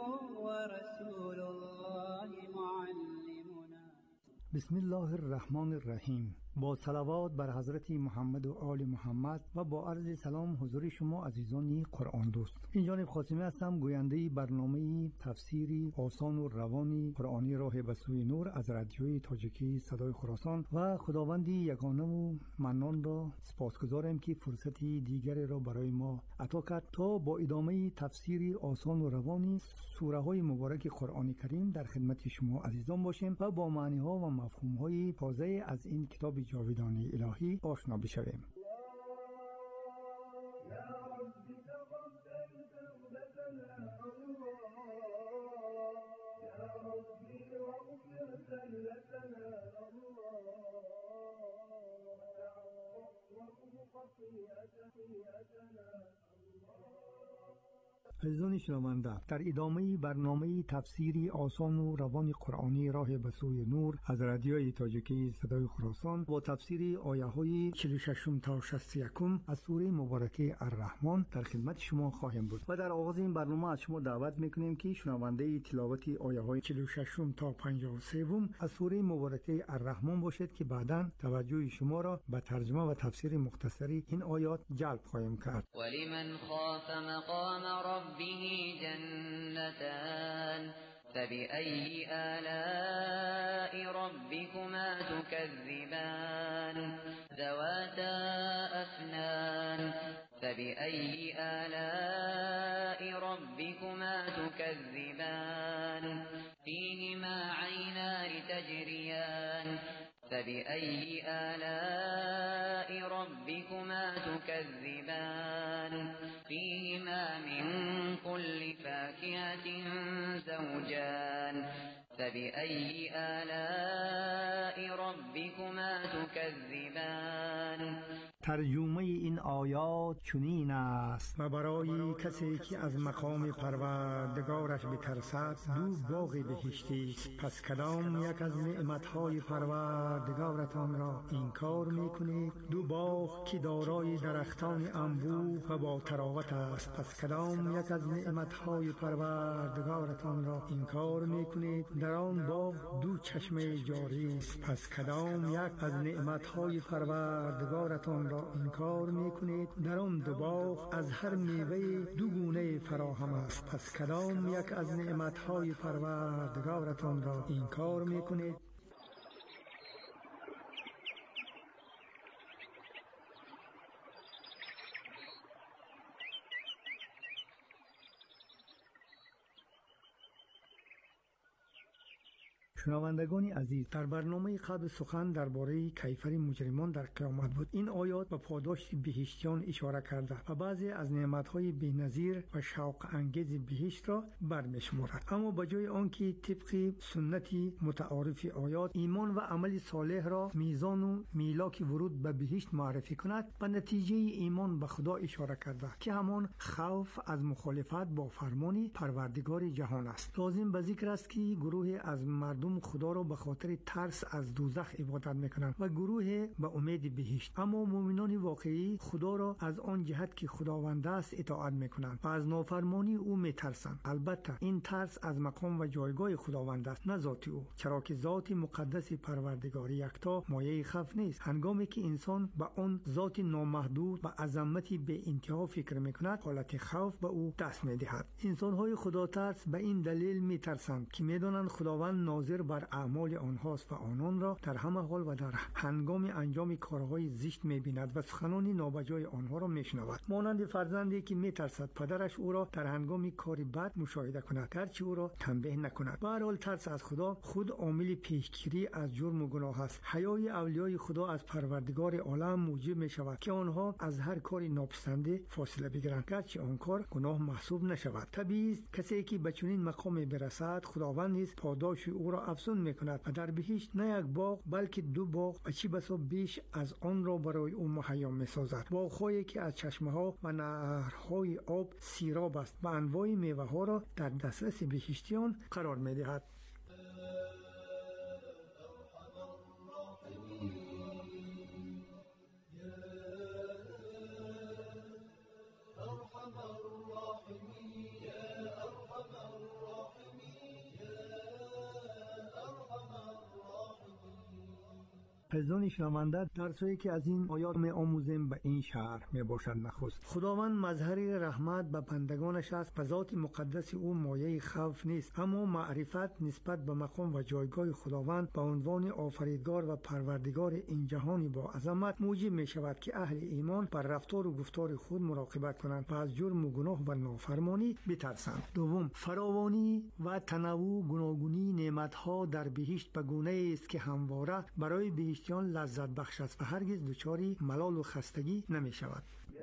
ورسول الله معلمنا. بسم الله الرحمن الرحیم. با صلوات بر حضرت محمد و آل محمد و با عرض سلام حضور شما عزیزان قرآن دوست. این جانب خاتمی هستم، گوینده برنامه تفسیری آسان و روانی قرآنی راه به سوی نور از رادیوی تاجیکی صدای خراسان و خداوندی یگانه و منان را سپاسگزارم که فرصتی دیگری را برای ما عطا کرد تا با ادامه تفسیری آسان و روانی سوره های مبارک قرآن کریم در خدمت شما عزیزان باشیم و با معنی ها و مفهوم های تازه از این کتاب جاودانی الهی آشنا بشویم. عزیزان شنونده، در ادامه برنامه تفسیری آسان و روان قرآنی راه به سوی نور از رادیوی تاجیکی صدای خراسان با تفسیری آیه های 46 تا 61 از سوره مبارکه الرحمن در خدمت شما خواهیم بود و در آغاز این برنامه از شما دعوت میکنیم که شنونده تلاوت آیه های 46 تا 53 از سوره مبارکه الرحمن باشید که بعداً توجه شما را به ترجمه و تفسیر مختصری این آیات جلب خواهیم کرد. ولمن خاف مقام ربه جنتان فبأي آلاء ربكما تكذبان ذواتا أفنان فبأي آلاء ربكما تكذبان فيهما عينان تجريان فبأي آلاء ربكما تكذبان فيهما من كل فاكهة زوجان فبأي آلاء ربكما تكذبان. ترجمه این آیات چنین است: و برای کسی که از مقام پروردگارش بترسد دو باغ بهشتی است، پس کدام یک از نعمتهای پروردگارتان را انکار میکنید؟ دو باغ که دارای درختان انبوه و با تراوت است، پس کدام یک از نعمتهای پروردگارتان را انکار میکنید؟ در آن باغ دو چشمه جاری است، پس کدام یک از نعمتهای پروردگارتان را انکار میکنید؟ در آن دو باغ از هر میوه دو گونه فراهم است، پس کدام یک از نعمتهای پروردگارتان را انکار میکنید؟ شنوندگان عزیز، در برنامه قبل سخن درباره کیفر مجرمان در قیامت بود. این آیات به پاداش بهشتیان اشاره کرده و بعضی از نعمتهای بی‌نظیر و شوق انگیز بهشت را برمی‌شمارد، اما به جای آنکه طبق سنتی متعارف آیات ایمان و عمل صالح را میزان و میلاک ورود به بهشت معرفی کند، به نتیجه ایمان به خدا اشاره کرده که همان خوف از مخالفت با فرمان پروردگار جهان است. لازم به ذکر است که گروه از مردم خدا را به خاطر ترس از دوزخ عبادت میکنند و گروه به امید بهشت، اما مؤمنان واقعی خدا را از آن جهت که خداوند است اطاعت میکنند و از نافرمانی او میترسند. البته این ترس از مقام و جایگاه خداوند است، نه ذات او، چرا که ذات مقدس پروردگار یکتا مایه خوف نیست. هنگامی که انسان به آن ذات نامحدود و عظمتی به انتها فکر میکند، حالت خوف به او دست میدهد. انسان‌های خدا ترس به این دلیل میترسند که میدانند خداوند ناظر بر اعمال آنهاست و آنان را در همه حال و در هنگام انجام کارهای زشت می‌بیند و سخنان نابجای آنها را می‌شنود، مانند فرزندی که می‌ترسد پدرش او را در هنگام کاری بد مشاهده کند گرچه او را تنبیه نکند. به هر حال ترس از خدا خود عامل پیشگیری از جرم و گناه است. حیای اولیای خدا از پروردگار عالم موجب می‌شود که آنها از هر کاری ناپسنده فاصله بگیرند گرچه آن کار گناه محسوب نشود. طبیعی است کسی که به چنین مقامی برسد خداوند نیز پاداش او را افزون میکند و در بهشت نه یک باغ بلکه دو باغ و چی بسا بیش از آن را برای او مهیا میسازد. باغ‌هایی که از چشمه ها و نهرهای آب سیراب است و انواع میوه ها را در دسترس بهشتیان قرار میدهد. عزیزان شنونده، درسایی که از این آیات می آموزیم به این شرح می باشد. نخست خداوند مظهر رحمت به بندگانش است. به ذات مقدس او مایه خوف نیست، اما معرفت نسبت به مقام و جایگاه خداوند به عنوان آفریدگار و پروردگار این جهانی با عظمت موجب می شود که اهل ایمان بر رفتار و گفتار خود مراقبت کنند و از جرم و گناه و نافرمانی بترسند. دوم، فراوانی و تنوع گوناگونی نعمت‌ها در بهشت به گونه است که همواره برای بهشتیان لذت بخش است و هرگز دچار ملال و خستگی نمی شود.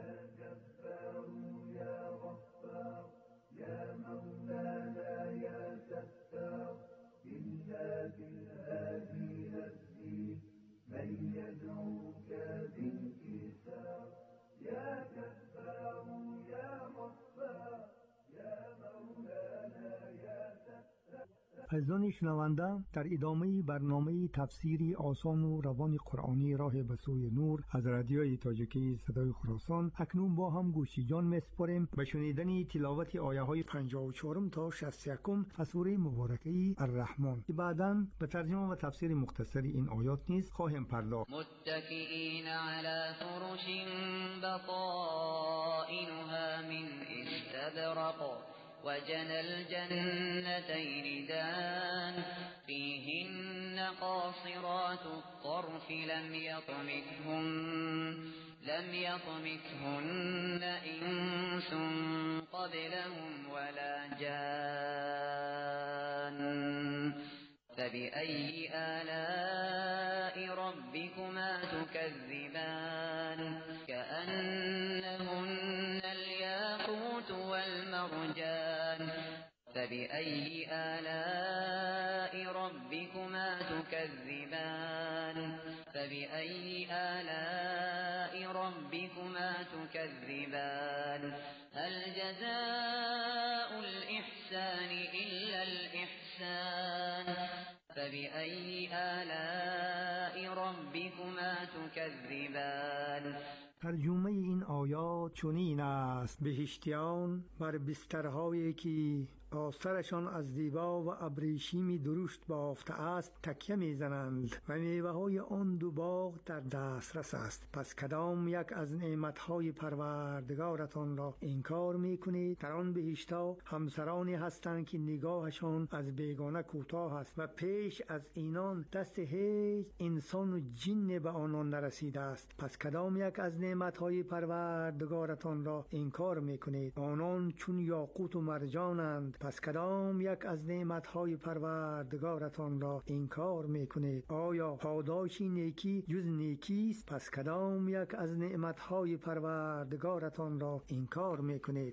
عزیزان شنونده، در ادامه برنامه تفسیری آسان و روان قرآنی راه به سوی نور از رادیوی تاجیکی صدای خراسان اکنون با هم گوشی جان می‌سپاریم به شنیدن تلاوت آیه های 54 تا 61 از سوره مبارکه الرحمن که بعداً به ترجمه و تفسیر مختصر این آیات نیز خواهیم پرداخت. متکئین علی فرش بطائنها من استبرق وجنى الجنتين دان فيهن قاصرات الطرف لم يطمثهن إنس قبلهم ولا جان فبأي آلاء ربكما تكذبان كأنهن الياقوت والمرجان فبأي آلاء ربكما تكذبان فبأي آلاء ربكما تكذبان هل جزاء الإحسان إلا الإحسان فبأي آلاء ربكما تكذبان. ترجمه این آیات چنین است: بهشتیان بر بسترهایی که آسترشان از دیبا و ابریشمی درشت بافته است تکیه میزنند و میوه های آن دو باغ در دسترس است. پس کدام یک از نعمتهای پروردگارتان را انکار میکنید؟ در آن بهشتها همسرانی هستند که نگاهشان از بیگانه کوتاه است و پیش از اینان دست هیچ انسان و جن به آنان نرسیده است. پس کدام یک از نعمتهای پروردگارتان را انکار میکنید؟ آنان چون یاقوت و مرجانند. پس کدام یک از نعمتهای پروردگارتان را انکار میکنید؟ آیا پاداش نیکی جز نیکی است؟ پس کدام یک از نعمتهای پروردگارتان را انکار میکنید؟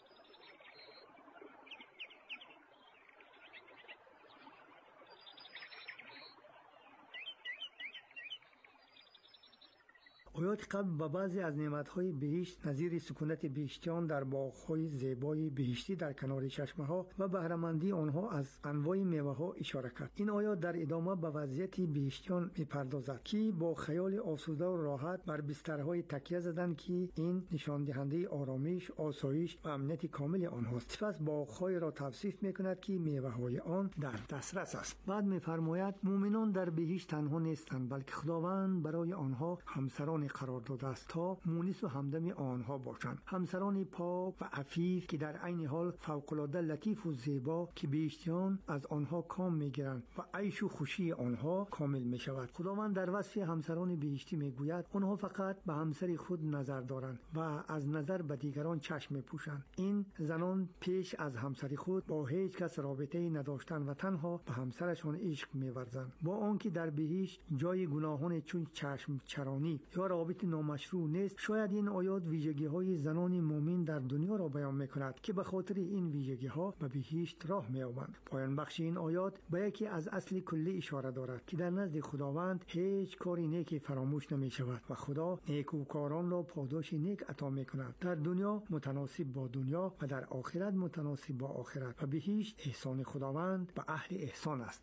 آیات قبل با بعضی از نعمت‌های بهشت نظیر سکونت بهشتیان در باغ‌های زیبای بهشتی در کنار چشمه‌ها و بهره‌مندی آنها از انواع میوه‌ها اشاره کرد. این آیات در ادامه به وضعیت بهشتیان می‌پردازد که با خیال آسوده و راحت بر بسترهای تکیه زدند که این نشان دهنده آرامش، آسایش و امنیت کامل آنهاست. سپس باغ‌های را توصیف می‌کند که میوه‌های آن در دسترس است. بعد می‌فرماید مؤمنان در بهشت تنها نیستند، بلکه خداوند برای آنها همسران قرار داده است تا مونس و همدم آنها باشند. همسران پاک و عفیف که در عین حال فوق‌العاده لطیف و زیبا که بهشتیان از آنها کام میگیرند و عیش و خوشی آنها کامل می شود. خداوند در وصف همسران بهشتی میگوید آنها فقط به همسر خود نظر دارند و از نظر به دیگران چشم میپوشند. این زنان پیش از همسر خود با هیچ کس رابطه‌ای نداشتند و تنها به همسرشان عشق می‌ورزند. با آنکه در بهشت جای گناهان چون چشم چرانی یا رابطه نامشروع نیست، شاید این آیات ویژگی‌های زنان مؤمن در دنیا را بیان می‌کند که به خاطر این ویژگی‌ها به بهشت راه می‌یابند. پایان بخش این آیات به یکی از اصل کلی اشاره دارد که در نزد خداوند هیچ کاری نیکی فراموش نمی‌شود و خدا نیکوکاران را پاداش نیک عطا می‌کند. در دنیا متناسب با دنیا و در آخرت متناسب با آخرت و بهشت احسان خداوند به اهل احسان است.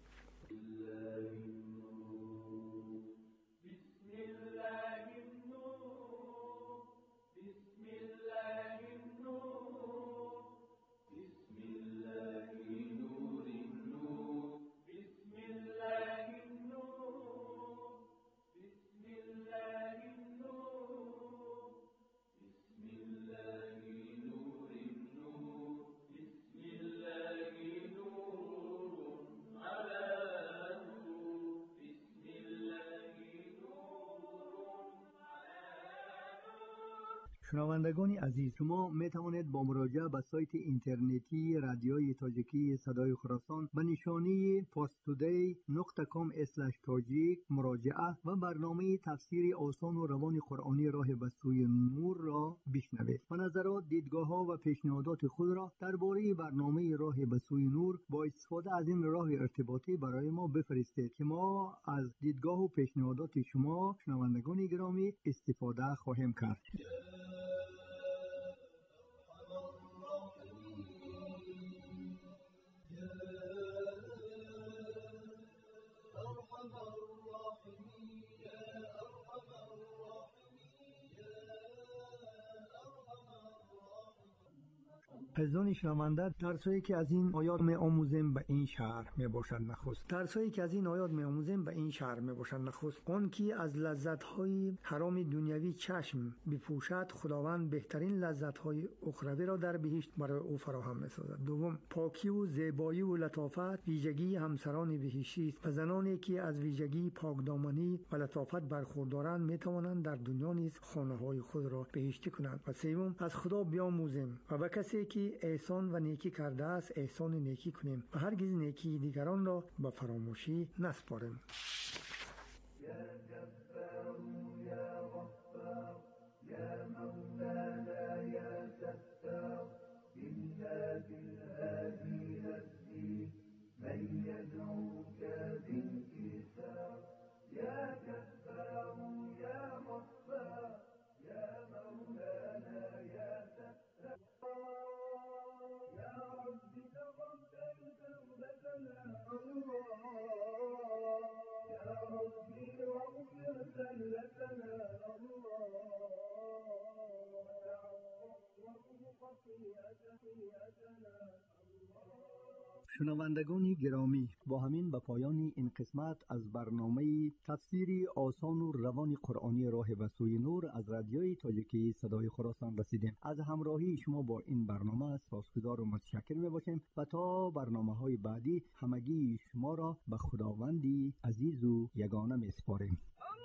شنوندگان عزیز، شما می توانید با مراجعه به سایت اینترنتی رادیوی تاجیکی صدای خراسان به نشانی posttoday.com/tajik مراجعه و برنامه تفسیر آسان و روان قرآنی راه به سوی نور را بشنوید و نظرات، دیدگاه‌ها و پیشنهادات خود را درباره برنامه راه به سوی نور با استفاده از این راه ارتباطی برای ما بفرستید که ما از دیدگاه و پیشنهادات شما شنوندگان گرامی استفاده خواهیم کرد. عزیزان شنونده، درسایی که از این آیات می آموزیم به این شهر می باشد نخست. درسایی که از این آیات می آموزیم به این شهر می باشد نخست. آن که از لذت‌های حرام دنیوی چشم بپوشد، خداوند بهترین لذت‌های اخروی را در بهشت برای او فراهم می سازد. دوم، پاکی و زیبایی و لطافت ویژگی همسران بهشتی است و زنانی که از ویژگی پاکدامنی و لطافت برخوردارند می توانند در دنیا نیز خانه‌های خود را بهشتی کنند. و سوم، از خدا بیاموزیم و به کسی که احسان و نیکی کرده است احسان نیکی کنیم و هرگز نیکی دیگران را به فراموشی نسپاریم. شنوندگان گرامی، با همین به پایان این قسمت از برنامه تفسیر آسان و روان قرآنی راه به سوی نور از رادیوی تاجیکی صدای خراسان رسیدیم. از همراهی شما با این برنامه سپاسگزار و متشکر میباشیم و تا برنامه‌های بعدی همگی شما را به خداوندی عزیز و یگانه میسپاریم.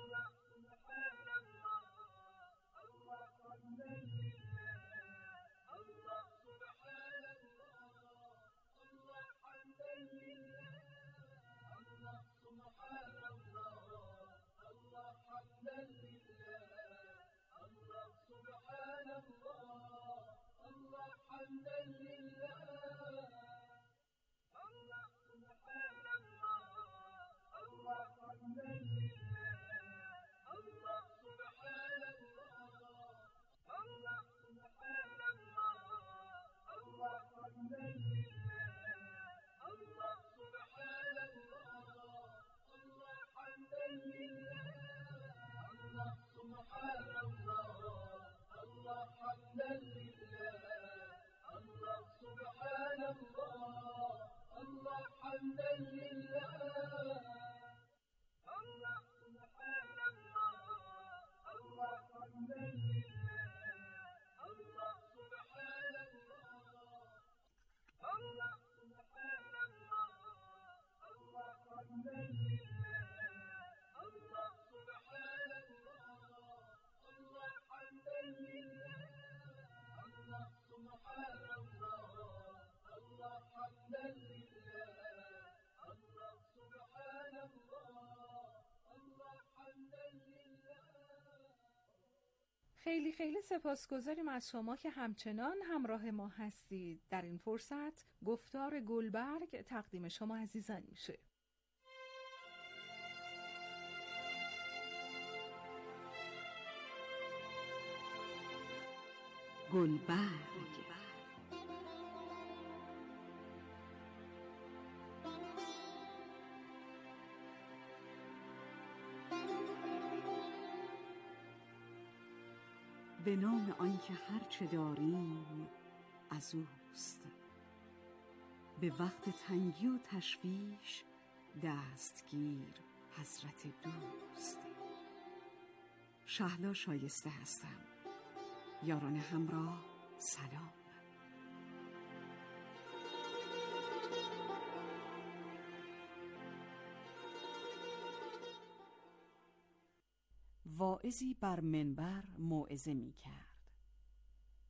خیلی سپاسگزاریم از شما که همچنان همراه ما هستید. در این فرصت گفتار گلبرگ تقدیم شما عزیزان میشه. گلبرگ به نام آنکه هر چه داریم از اوست، به وقت تنگی و تشویش دستگیر حضرت دوست. شهلا شایسته هستم، یاران همراه سلام. واعظی بر منبر موعظه می کرد.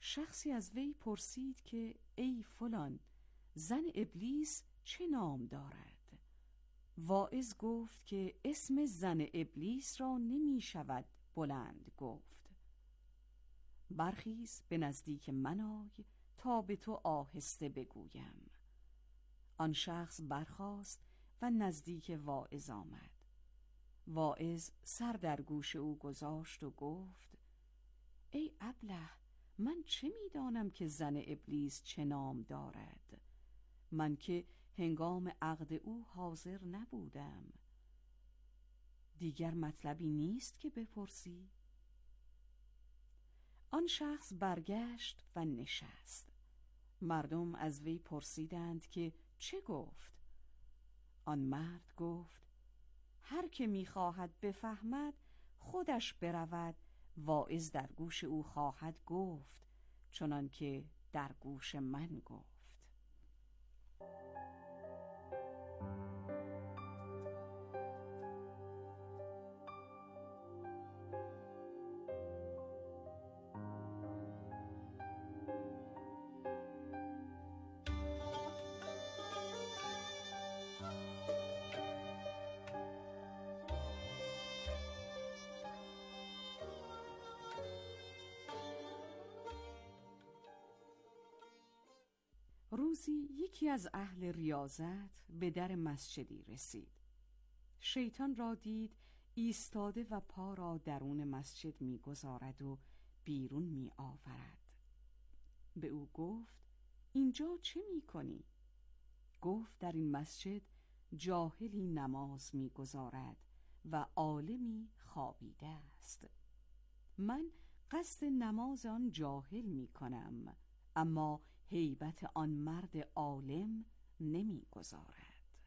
شخصی از وی پرسید که ای فلان، زن ابلیس چه نام دارد؟ واعظ گفت که اسم زن ابلیس را نمی شود بلند گفت. برخیز به نزدیک من آی تا به تو آهسته بگویم. آن شخص برخاست و نزدیک واعظ آمد. واعظ سر در گوش او گذاشت و گفت ای ابله، من چه میدانم که زن ابلیس چه نام دارد؟ من که هنگام عقد او حاضر نبودم. دیگر مطلبی نیست که بپرسی؟ آن شخص برگشت و نشست. مردم از وی پرسیدند که چه گفت؟ آن مرد گفت هر که می‌خواهد بفهمد خودش برود، واعظ در گوش او خواهد گفت چنان که در گوش من گفت. روزی یکی از اهل ریاضت به در مسجدی رسید. شیطان را دید ایستاده و پا را درون مسجد می‌گذارد و بیرون می‌آورد. به او گفت اینجا چه می‌کنی؟ گفت در این مسجد جاهلی نماز می‌گذارد و عالمی خوابیده است. من قصد نماز آن جاهل می‌کنم، اما هیبت آن مرد عالم نمی‌گذارد.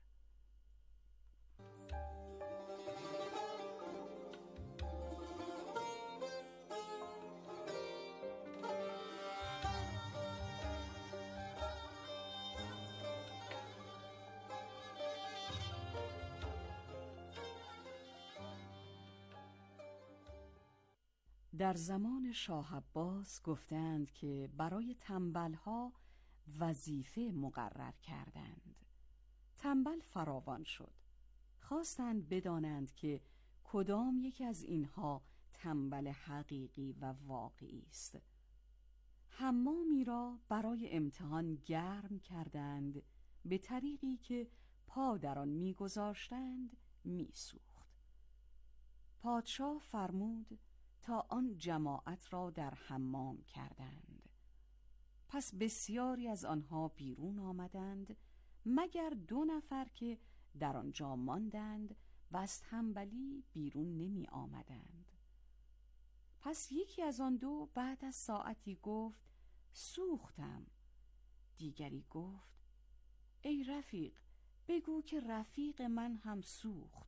در زمان شاه عباس گفتند که برای تنبلها وظیفه مقرر کردند. تنبل فراوان شد. خواستند بدانند که کدام یکی از اینها تنبل حقیقی و واقعی است. حمامی را برای امتحان گرم کردند به طریقی که پا در آن می‌گذاشتند می‌سوخت. پادشاه فرمود تا آن جماعت را در حمام کردند. پس بسیاری از آنها بیرون آمدند مگر 2 نفر که در آنجا ماندند و از تنبلی بیرون نمی آمدند. پس یکی از آن 2 بعد از ساعتی گفت سوختم. دیگری گفت ای رفیق، بگو که رفیق من هم سوخت.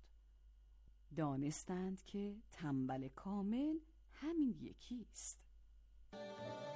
دانستند که تنبل کامل همین یکی است.